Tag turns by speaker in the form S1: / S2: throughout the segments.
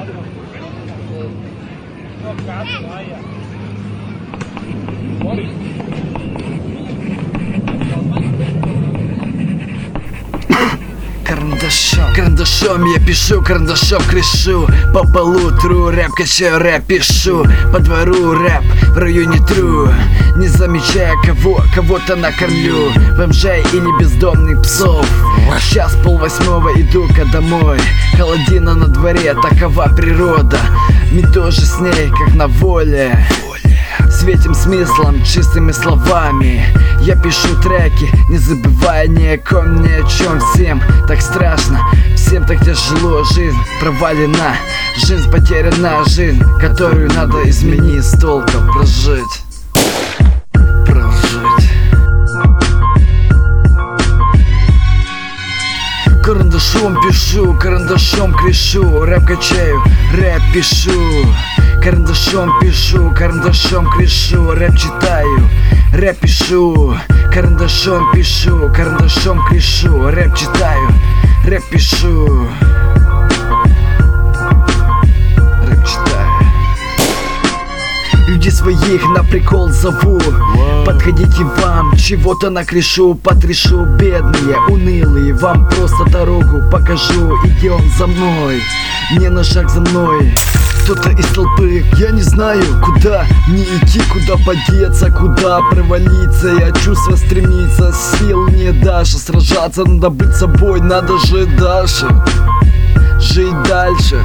S1: Карандашом я пишу, карандашом крешу. По полу тру, рэп качаю, рэп пишу. По двору рэп, в районе тру. Не замечая кого-то накормлю. Бомжей или бездомных псов. Сейчас 7:30, иду-ка домой. Холодина на дворе, такова природа. Мы тоже с ней, как на воле. Светим смыслом, чистыми словами. Я пишу треки, не забывая ни о ком, ни о чем. Всем так страшно, всем так тяжело. Жизнь провалена, жизнь потеряна. Жизнь, которую надо изменить, с толком прожить. Карандашом пишу, карандашом крешу. Рэп качаю, рэп пишу. Карандашом пишу, карандашом крешу. Рэп читаю, рэп пишу. Карандашом пишу, карандашом крешу. Рэп читаю, рэп пишу. Рэп читаю. Людей своих на прикол зову. Подходите вам, чего-то накрешу, потрешу. Бедные, унылые, вам просто дорогу покажу. Идем за мной, не на шаг за мной. Кто-то из толпы, я не знаю, куда мне идти, куда подеться, куда провалиться. Я чувство стремиться, сил не дашь. Сражаться надо быть собой, надо жить дальше. Жить дальше.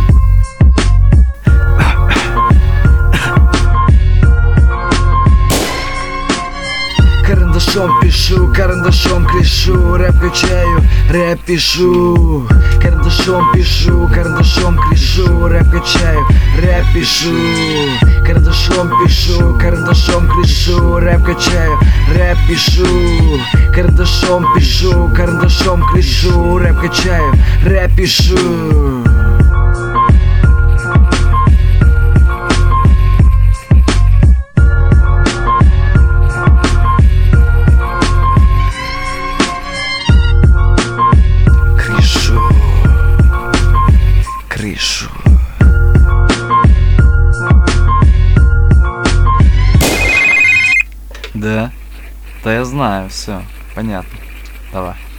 S1: Карандашом пишу, карандашом крешу. Рэп качаю, рэп пишу. Карандашом пишу, карандашом крешу. Рэп качаю, рэп пишу. Карандашом пишу, карандашом крешу. Рэп качаю, рэп пишу. Карандашом пишу, карандашом крешу. Рэп качаю, рэп пишу. Крышу. Да я знаю, все, понятно. Давай.